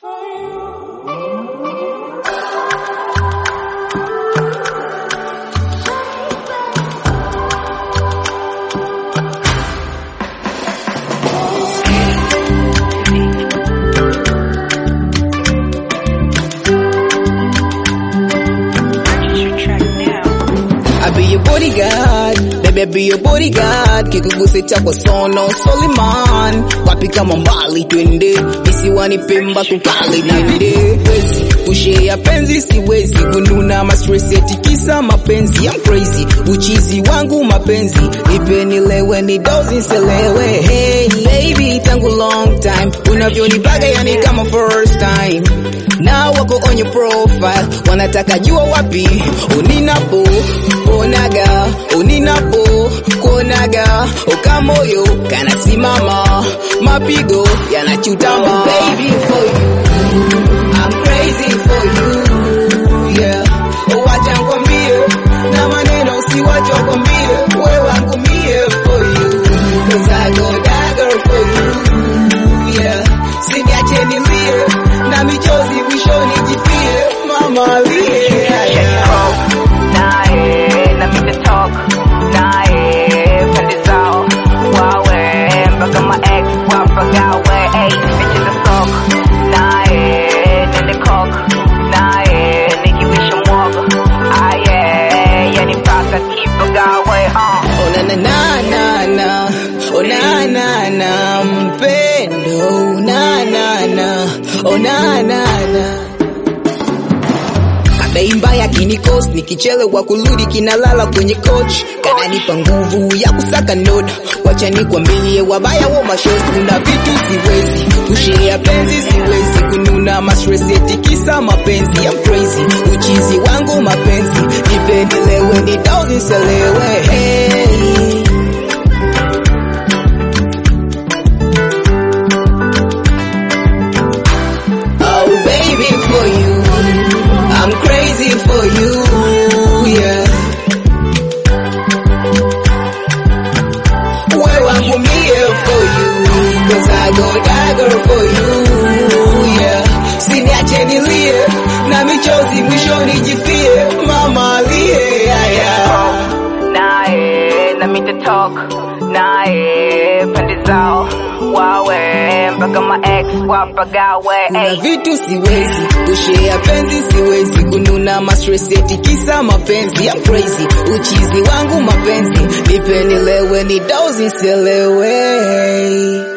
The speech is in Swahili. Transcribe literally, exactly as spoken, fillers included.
I be your bodyguard, baby I be your bodyguard. Kikuguse chako sono Soliman, wapi kama mbali twende, visiwani Pemba tukali nande. Wezi kushare penzi siwezi, kununa ma stress eti kisa mapenzi. I'm crazy, uchizi wangu mapenzi, ipe nilewe ni dozi selewe. Hey baby, tangu long time unavyonibaga yani kama first time. Now wako on your profile, wanataka jua wapi uninapo onaga, uninapo konaga, okamoyo kanasimama, mapigo yanachutama. Baby for you, I'm crazy for you, yeah. Wacha nikwambie na maneno usiwache wakwambie, wewe wangu mie for you, cause I go dagger for you, yeah. Siniache nilie na michozi mwishoni jipie, mama lie, yeah, yeah. Nae, na mimi talk nae, pande zao wawe mpaka ma ex wapagawe. Hey, bitches a talk nae, nende cock nae, nikiwisha mwogo aye, yani mpaka kipagawe. uh. Oh na na na na na, oh na na na, mpendo na na na, oh na na na. Bei mbaya kinikos, nikichelewa kurudi kinalala kwenye coach. Kananipa nguvu ya kusaka note, wacha nikwambie wabaya wa mashows. Kuna vitu siwezi kushare penzi siwezi, kununa ma stress eti kisa mapenzi. I'm crazy, uchizi wangu mapenzi, nipendelewe ni dozi selewe. Hey oh baby for you, I'm crazy for you, yeah. Wewe wangu mie for you, cause I go dagger for you, yeah. Siniache nilie na michozi mwishoni jifie, mama lie, yeah, yeah. Nae, na mimi talk nae, pande zao wawe mpaka ma ex wapagawe. Kuna vitu siwezi kushare penzi siwezi, kununa ma stress eti kisa mapenzi. I'm crazy, uchizi wangu mapenzi, nipe nilewe ni dozi selewe.